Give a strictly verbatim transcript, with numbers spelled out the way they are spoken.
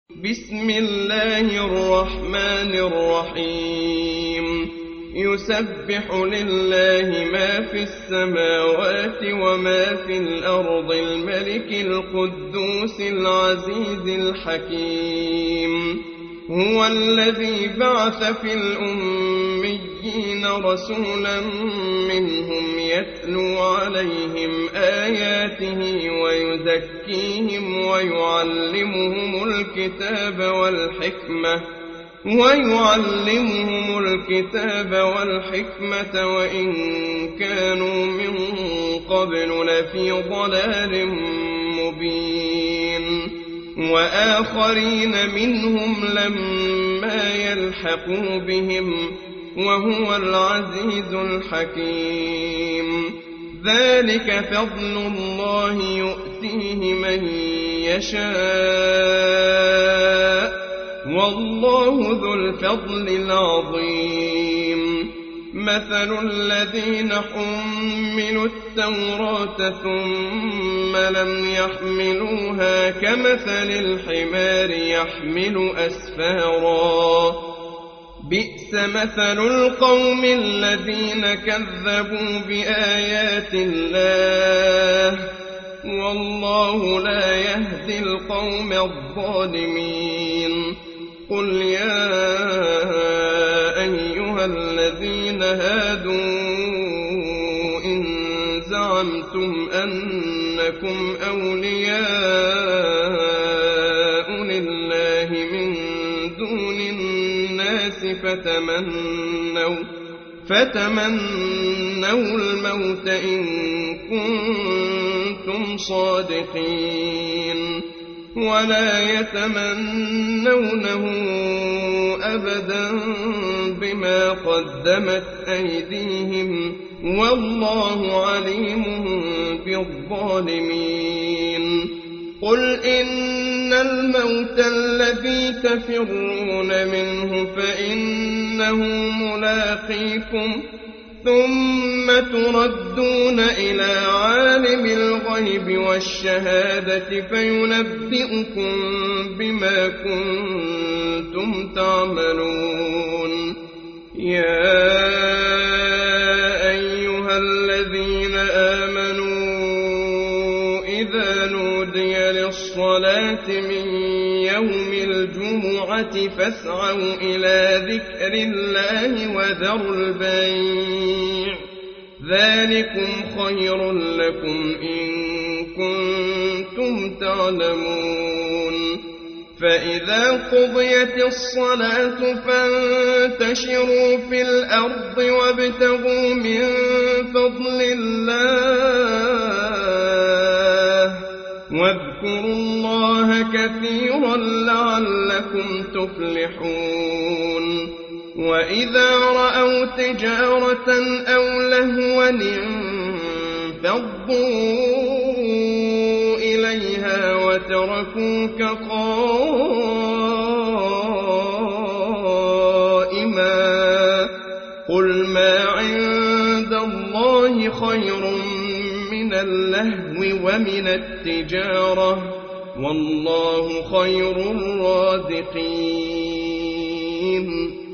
بسم الله الرحمن الرحيم يسبح لله ما في السماوات وما في الأرض الملك القدوس العزيز الحكيم هو الذي بعث في الأميين رسولا منهم يتلو عليهم آياته ويزكيهم ويعلمهم الكتاب والحكمة ويعلمهم الكتاب والحكمة وإن كانوا من قبل لفي ضلال مبين وآخرين منهم لما يلحقوا بهم وهو العزيز الحكيم ذلك فضل الله يؤتيه من يشاء والله ذو الفضل العظيم مثل الذين حملوا التوراة ثم لم يحملوها كمثل الحمار يحمل أسفارا بئس مثل القوم الذين كذبوا بآيات الله والله لا يهدي القوم الظالمين قل يا أيها الذين هادوا إن زعمتم أنكم أولياء لله من دون الناس فتمنوا فتمنوا الموت إن كنتم صادقين ولا يتمنونه أبدا بما قدمت أيديهم والله عليم بالظالمين قل إن الموت الذي تفرون منه فإنه ملاقيكم ثم تردون إلى عالم الغيب والشهادة فينبئكم بما كنتم تعملون يا أيها الذين آمنوا إذا نودي للصلاة من يوم الجمعة فاسعوا إلى ذكر الله وذروا البيع ذلكم خير لكم إن كنتم تعلمون فإذا قضيت الصلاة فانتشروا في الأرض وابتغوا من فضل الله واذكروا الله كثيرا لعلكم تفلحون وإذا رأوا تجارة أو لهوا انفضوا إليها وتركوك قائما قل ما عند الله خير من اللهو ومن التجارة والله خير الرازقين